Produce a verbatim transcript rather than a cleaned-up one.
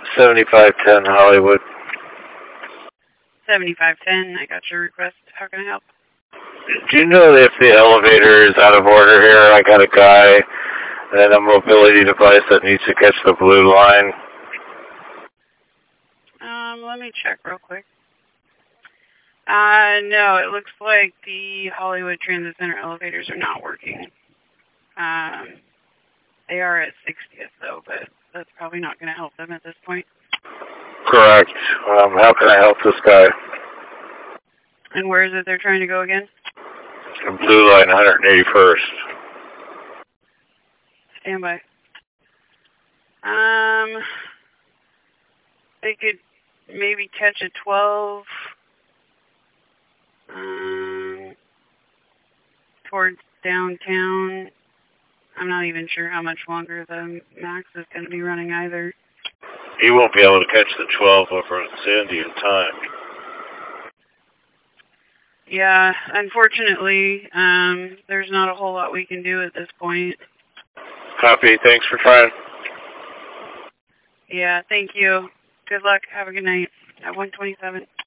seventy-five ten Hollywood. seventy-five ten, I got your request. How can I help? Do you know if the elevator is out of order here? I got a guy and a mobility device that needs to catch the blue line. Um, let me check real quick. Uh, no, it looks like the Hollywood Transit Center elevators are not working. Um, they are at sixtieth though, but that's probably not going to help them at this point. Correct. Um, how can I help this guy? And where is it they're trying to go again? Blue line, one hundred eighty-first. Stand by. Um, they could maybe catch a twelve um, towards downtown. I'm not even sure how much longer the Max is going to be running either. He won't be able to catch the twelve over at Sandy in time. Yeah, unfortunately, um, there's not a whole lot we can do at this point. Copy. Thanks for trying. Yeah, thank you. Good luck. Have a good night. At one twenty-seven.